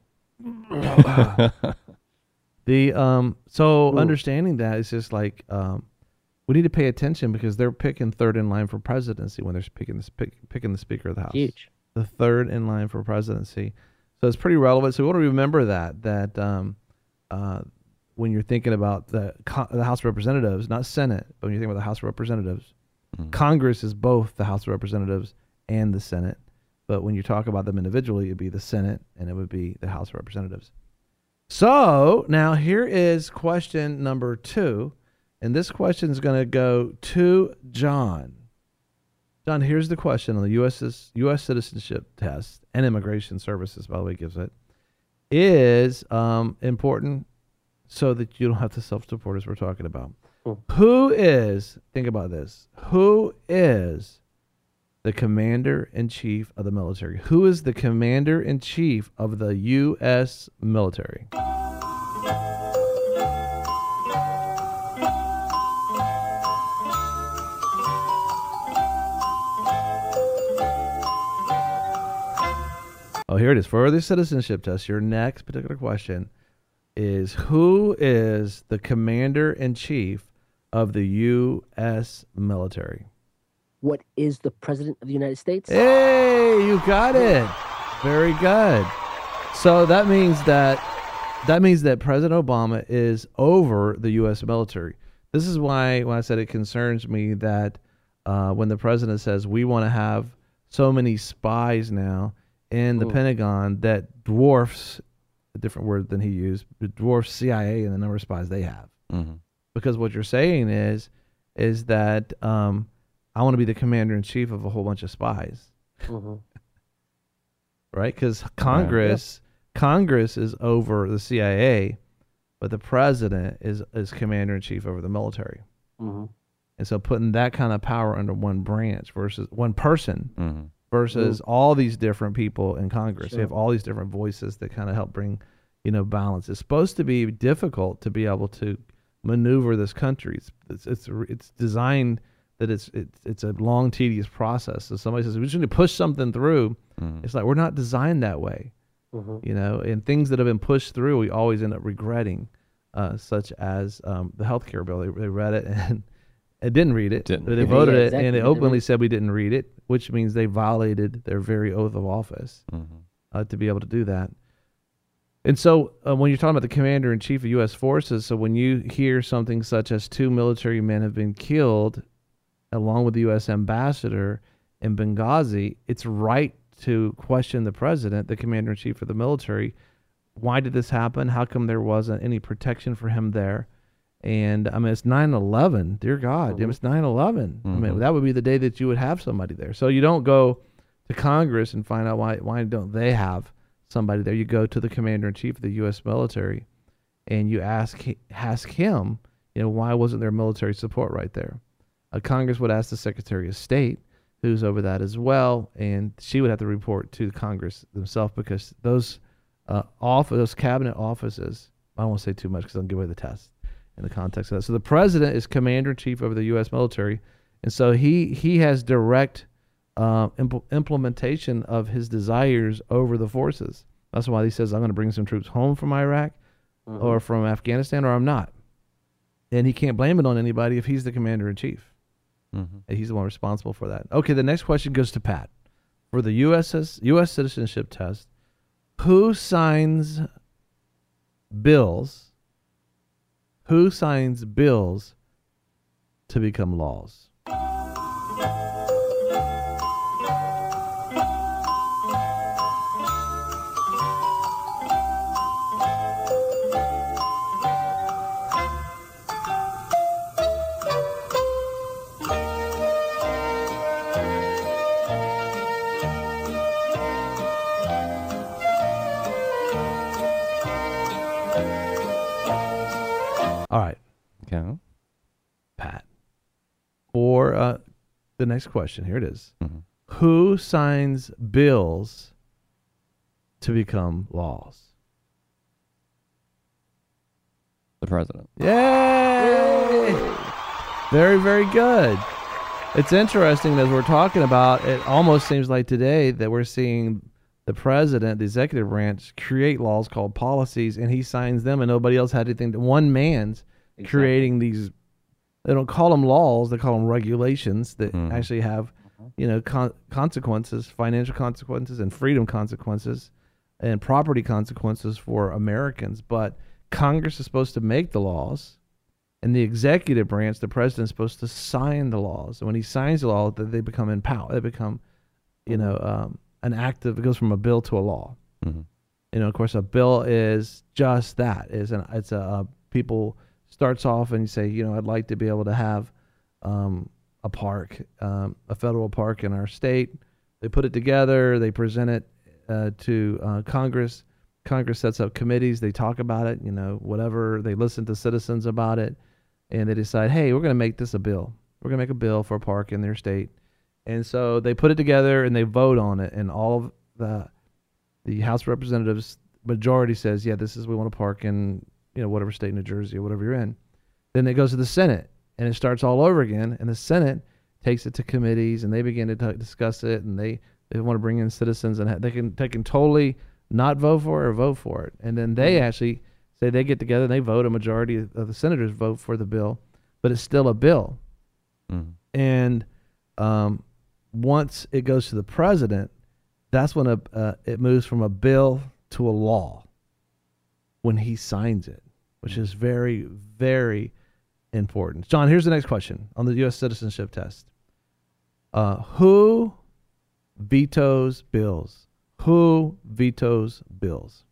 the um, so Ooh. understanding that is just like um, we need to pay attention because they're picking third in line for presidency when they're picking this pick, picking the Speaker of the House. Huge. The third in line for presidency, so it's pretty relevant. So we want to remember that that um, uh, when you're thinking about the the House of Representatives, not Senate, but when you think about the House of Representatives, Mm-hmm. Congress is both the House of Representatives and the Senate. But when you talk about them individually, it'd be the Senate and it would be the House of Representatives. So now here is question number two. And this question is going to go to John. John, here's the question on the U S U S citizenship test and immigration services, by the way, gives it, is um, important so that you don't have to self-support as we're talking about. Hmm. Who is, think about this, who is the commander-in-chief of the military? Who is the commander-in-chief of the U S military? Oh, here it is. For the citizenship test, your next particular question is who is the commander-in-chief of the U S military? What is the president of the United States? Hey, you got it. Very good. So that means that that means that President Obama is over the U S military. This is why when I said it concerns me that uh, when the president says we want to have so many spies now in the Ooh. Pentagon that dwarfs, a different word than he used, but dwarfs C I A and the number of spies they have. Mm-hmm. Because what you're saying is, is that um, I want to be the commander in chief of a whole bunch of spies, Mhm. right? Because Congress, Congress is over the C I A, but the president is is commander in chief over the military. Mhm. And so putting that kind of power under one branch versus one person Mm-hmm. versus all these different people in Congress, Sure. you have all these different voices that kind of help bring, you know, balance. It's supposed to be difficult to be able to maneuver this country. It's it's it's, it's designed that it's it's it's a long, tedious process. So somebody says we just need to push something through. Mm-hmm. It's like we're not designed that way, Mhm. you know. And things that have been pushed through, we always end up regretting, uh, such as um, the health care bill. They, they read it and it didn't read it, Didn't but they read it. voted Yeah, it, exactly. and they They didn't openly read it. said we didn't read it, which means they violated their very oath of office Mm-hmm. uh, to be able to do that. And so uh, when you're talking about the commander in chief of U S forces, so when you hear something such as two military men have been killed along with the U S ambassador in Benghazi, it's right to question the president, the commander-in-chief of the military. Why did this happen? How come there wasn't any protection for him there? And, I mean, it's nine eleven. Dear God, mm-hmm. It's nine eleven. Mm-hmm. I mean, that would be the day that you would have somebody there. So you don't go to Congress and find out why why don't they have somebody there. You go to the commander-in-chief of the U S military, and you ask ask him, you know, why wasn't there military support right there? Uh, Congress would ask the Secretary of State, who's over that as well, and she would have to report to Congress themselves, because those uh, off those cabinet offices, I don't want to say too much because I'll give away the test in the context of that. So the president is commander-in-chief over the U S military, and so he he has direct uh, impl- implementation of his desires over the forces. That's why he says, I'm going to bring some troops home from Iraq mm-hmm. or from Afghanistan, or I'm not. And he can't blame it on anybody if he's the commander-in-chief. Mm-hmm. And he's the one responsible for that. Okay, the next question goes to Pat. For the U S U S citizenship test, who signs bills, who signs bills to become laws? All right. Okay. Pat. For uh, the next question, here it is. Mm-hmm. Who signs bills to become laws? The president. Yay! Very, very good. It's interesting, as we're talking about, it almost seems like today that we're seeing the president, the executive branch, create laws called policies, and he signs them, and nobody else had anything. To, one man's exactly. creating these. They don't call them laws; they call them regulations that mm. actually have, you know, con- consequences, financial consequences, and freedom consequences, and property consequences for Americans. But Congress is supposed to make the laws, and the executive branch, the president, is supposed to sign the laws. And when he signs the law, they become in power. They become, you know. Um, an act of, it goes from a bill to a law. Mm-hmm. You know, of course, a bill is just that. It's an, it's a, a people starts off and you say, you know, I'd like to be able to have um, a park, um, a federal park in our state. They put it together. They present it uh, to uh, Congress. Congress sets up committees. They talk about it, you know, whatever. They listen to citizens about it, and they decide, hey, we're going to make this a bill. We're going to make a bill for a park in their state. And so they put it together and they vote on it, and all of the the House of Representatives majority says, yeah, this is, we want to park in, you know, whatever state, New Jersey or whatever you're in. Then it goes to the Senate, and it starts all over again, and the Senate takes it to committees, and they begin to t- discuss it, and they, they want to bring in citizens, and ha- they can they can totally not vote for it or vote for it. And then they actually say they get together and they vote, a majority of the senators vote for the bill, but it's still a bill. Mm. And um once it goes to the president, that's when a, uh, it moves from a bill to a law when he signs it, which is very, very important. John, here's the next question on the U S citizenship test. Uh, who vetoes bills? Who vetoes bills?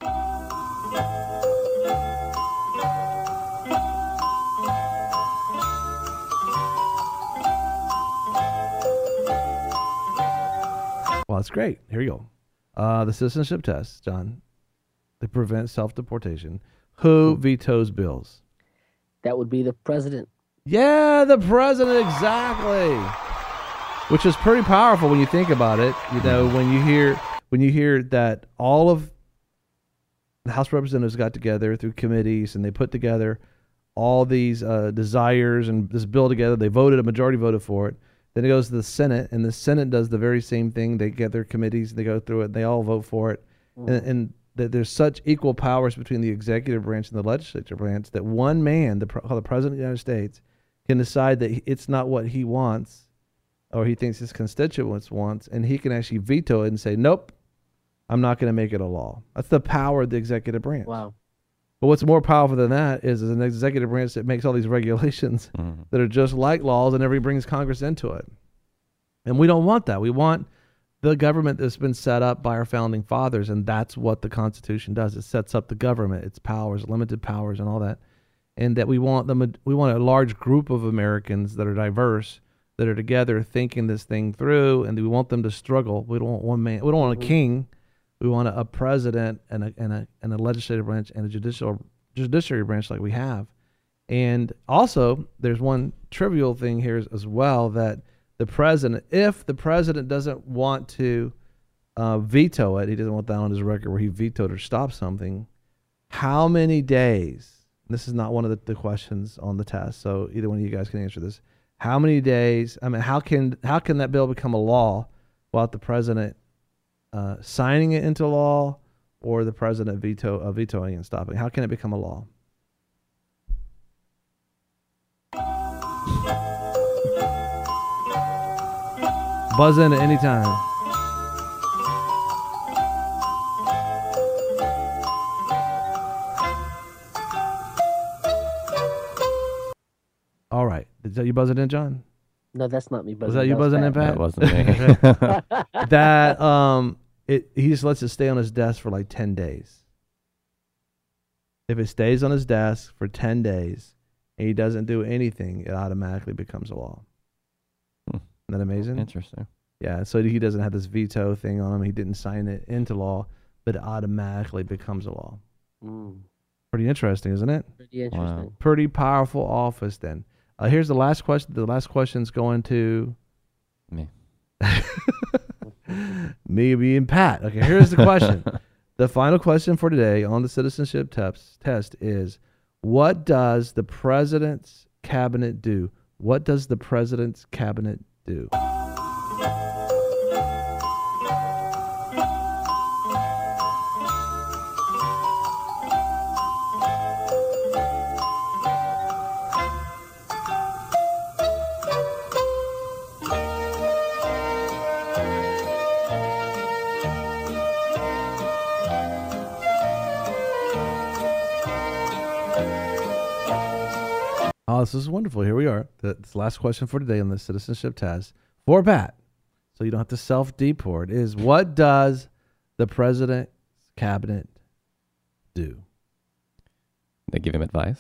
Well, that's great. Here you go. Uh, the citizenship test, John. They prevent self-deportation. Who vetoes bills? That would be the president. Yeah, the president, exactly. Which is pretty powerful when you think about it. You know, when you hear when you hear that all of the House of Representatives got together through committees and they put together all these uh, desires and this bill together. They voted, a majority voted for it. Then it goes to the Senate, and the Senate does the very same thing. They get their committees, they go through it, and they all vote for it. Mm. And, and that there's such equal powers between the executive branch and the legislative branch that one man, the, the president of the United States, can decide that it's not what he wants or he thinks his constituents wants, and he can actually veto it and say, nope, I'm not going to make it a law. That's the power of the executive branch. Wow. But what's more powerful than that is, is an executive branch that makes all these regulations mm-hmm. that are just like laws and everybody brings Congress into it. And we don't want that. We want the government that's been set up by our founding fathers, and that's what the Constitution does. It sets up the government, its powers, limited powers, and all that, and that we want them. We want a large group of Americans that are diverse, that are together thinking this thing through, and we want them to struggle. We don't want one man. We don't want a king. We want a, a president and a and a and a legislative branch and a judicial judiciary branch like we have. And also, there's one trivial thing here as well, that the president, if the president doesn't want to uh, veto it, he doesn't want that on his record where he vetoed or stopped something, how many days, this is not one of the, the questions on the test, so either one of you guys can answer this, how many days, I mean, how can how can that bill become a law without the president uh, signing it into law or the president veto uh, vetoing and stopping? How can it become a law? Buzz in at any time. All right. Did that you buzz it in, John? No, that's not me buzzing. Was that you buzzing in, Pat? That wasn't me. That um, it he just lets it stay on his desk for like ten days. If it stays on his desk for ten days and he doesn't do anything, it automatically becomes a law. Isn't that amazing? Interesting. Yeah, so he doesn't have this veto thing on him. He didn't sign it into law, but it automatically becomes a law. Mm, Pretty interesting, isn't it? pretty interesting. Wow. Pretty powerful office then. Uh, here's the last question. The last question's going to Me. me being Pat. Okay, here's the question. The final question for today on the citizenship test, test is, what does the president's cabinet do? What does the president's cabinet do? Oh, this is wonderful. Here we are. That's the last question for today on the citizenship test for Pat, so you don't have to self-deport, is what does the president's cabinet do? They give him advice.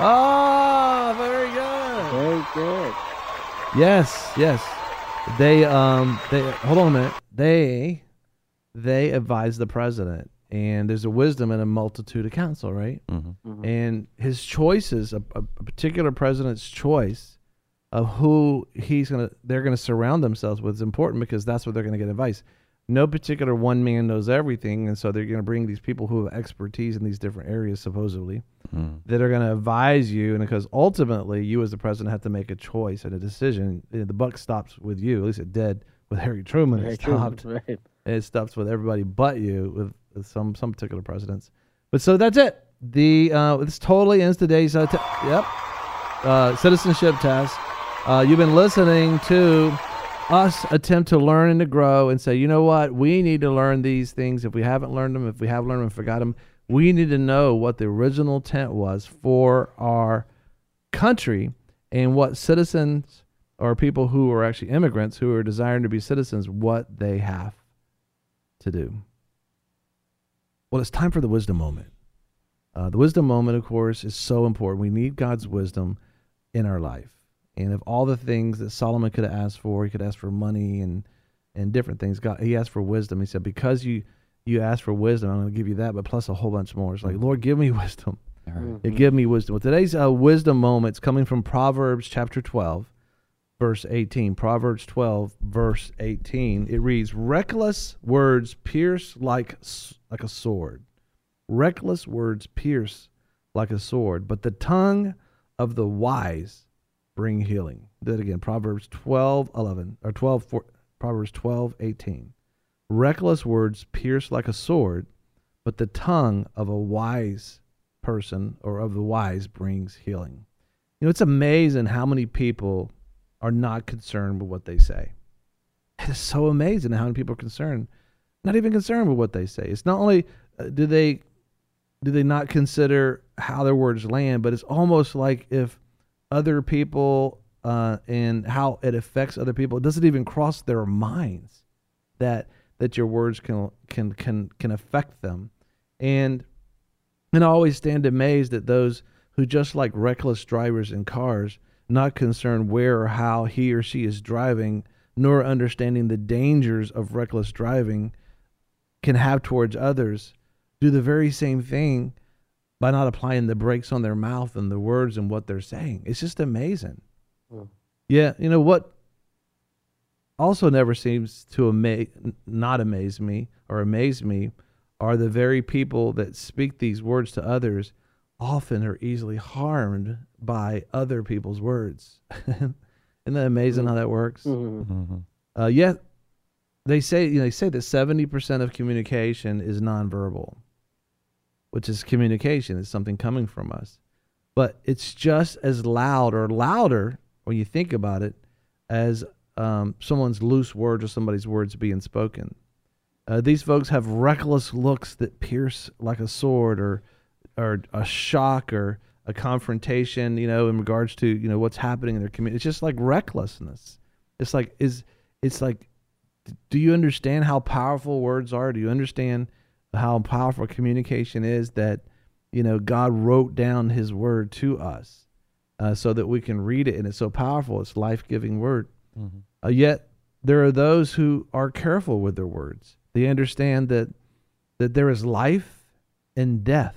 Oh, very good. Very good. Yes, yes. They um they hold on a minute. They they advise the president, and there's a wisdom in a multitude of counsel, right? Mm-hmm. Mhm. And his choices, a, a particular president's choice of who he's gonna they're gonna surround themselves with is important, because that's where they're gonna get advice. No particular one man knows everything, and so they're gonna bring these people who have expertise in these different areas, supposedly, Mm-hmm. that are gonna advise you. And because ultimately, you as the president have to make a choice and a decision. The buck stops with you. At least it did with Harry Truman. Very It true. stopped. Right. And it stops with everybody but you, with, with some some particular presidents. But so that's it. The uh, this totally ends today's uh, t- yep uh, citizenship test. Uh, you've been listening to us attempt to learn and to grow, and say, you know what, we need to learn these things. If we haven't learned them, if we have learned them and forgot them, we need to know what the original intent was for our country, and what citizens or people who are actually immigrants who are desiring to be citizens, what they have to do. Well, it's time for the wisdom moment. Uh, the wisdom moment, of course, is so important. We need God's wisdom in our life. And of all the things that Solomon could have asked for, he could ask for money and and different things. God, he asked for wisdom. He said, because you you asked for wisdom, I'm going to give you that, but plus a whole bunch more. It's like, Lord, give me wisdom. All right. Yeah, give me wisdom. Well, today's uh, wisdom moment is coming from Proverbs chapter twelve, verse eighteen. Proverbs twelve, verse eighteen. It reads, reckless words pierce like, like a sword. Reckless words pierce like a sword, but the tongue of the wise bring healing. Do it again. Proverbs twelve, eleven, or twelve, four, Proverbs twelve, eighteen. Reckless words pierce like a sword, but the tongue of a wise person, or of the wise, brings healing. You know, it's amazing how many people are not concerned with what they say. It is so amazing how many people are concerned, not even concerned with what they say. It's not only uh, do they do they not consider how their words land, but it's almost like if other people uh, and how it affects other people, it doesn't even cross their minds. that that your words can can can can affect them. And and I always stand amazed at those who, just like reckless drivers in cars, not concerned where or how he or she is driving, nor understanding the dangers of reckless driving can have towards others, do the very same thing by not applying the brakes on their mouth and the words and what they're saying. It's just amazing. Mm. Yeah, you know what also never seems to ama- not amaze me or amaze me are the very people that speak these words to others often are easily harmed by other people's words. Isn't that amazing how that works? Mm-hmm. Uh, yet they say you know, they say that seventy percent of communication is nonverbal, which is communication. It's something coming from us. But it's just as loud or louder when you think about it as um, someone's loose words or somebody's words being spoken. Uh, these folks have reckless looks that pierce like a sword, or or a shock or a confrontation, you know, in regards to, you know, what's happening in their community. It's just like recklessness. It's like, is it's like, do you understand how powerful words are? Do you understand how powerful communication is, that, you know, God wrote down his word to us uh, so that we can read it, and it's so powerful. It's life-giving word. Mm-hmm. Uh, yet there are those who are careful with their words. They understand that that there is life and death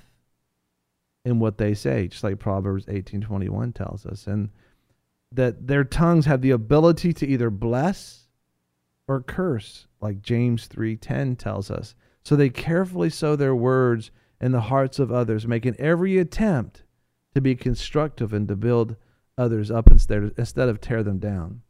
in what they say, just like Proverbs eighteen twenty-one tells us, and that their tongues have the ability to either bless or curse, like James three ten tells us. So they carefully sow their words in the hearts of others, making every attempt to be constructive and to build others up instead, instead of tear them down.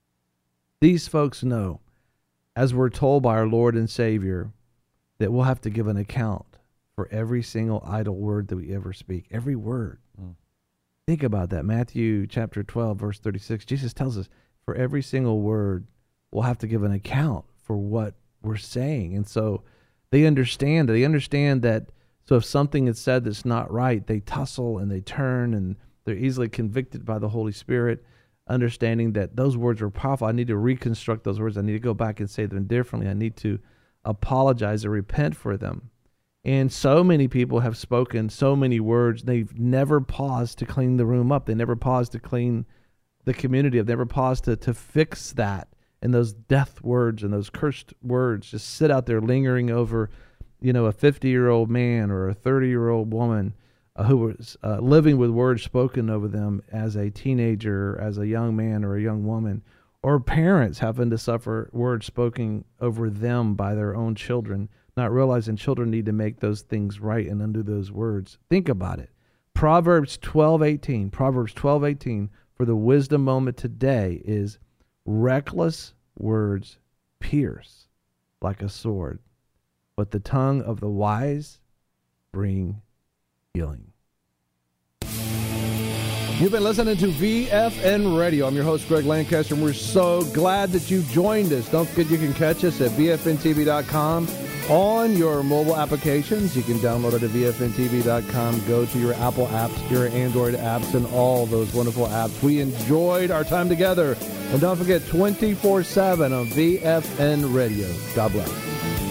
These folks know, as we're told by our Lord and Savior, that we'll have to give an account for every single idle word that we ever speak. Every word. Mm. Think about that. Matthew chapter twelve, verse thirty-six. Jesus tells us, for every single word, we'll have to give an account for what we're saying. And so they understand. They understand that. So if something is said that's not right, they tussle and they turn, and they're easily convicted by the Holy Spirit, understanding that those words are powerful. I need to reconstruct those words. I need to go back and say them differently. I need to apologize or repent for them. And so many people have spoken so many words, they've never paused to clean the room up. They never paused to clean the community. They've never paused to, to fix that. And those death words and those cursed words just sit out there lingering over, you know, a fifty-year-old man or a thirty-year-old woman uh, who was uh, living with words spoken over them as a teenager, as a young man or a young woman, or parents having to suffer words spoken over them by their own children, not realizing children need to make those things right and undo those words. Think about it. Proverbs twelve eighteen, Proverbs twelve eighteen for the wisdom moment today is, reckless words pierce like a sword, but the tongue of the wise bring healing. You've been listening to V F N Radio. I'm your host, Greg Lancaster, and we're so glad that you joined us. Don't forget you can catch us at V F N T V dot com on your mobile applications. You can download it at V F N T V dot com. Go to your Apple apps, your Android apps, and all those wonderful apps. We enjoyed our time together. And don't forget, twenty-four seven on V F N Radio. God bless.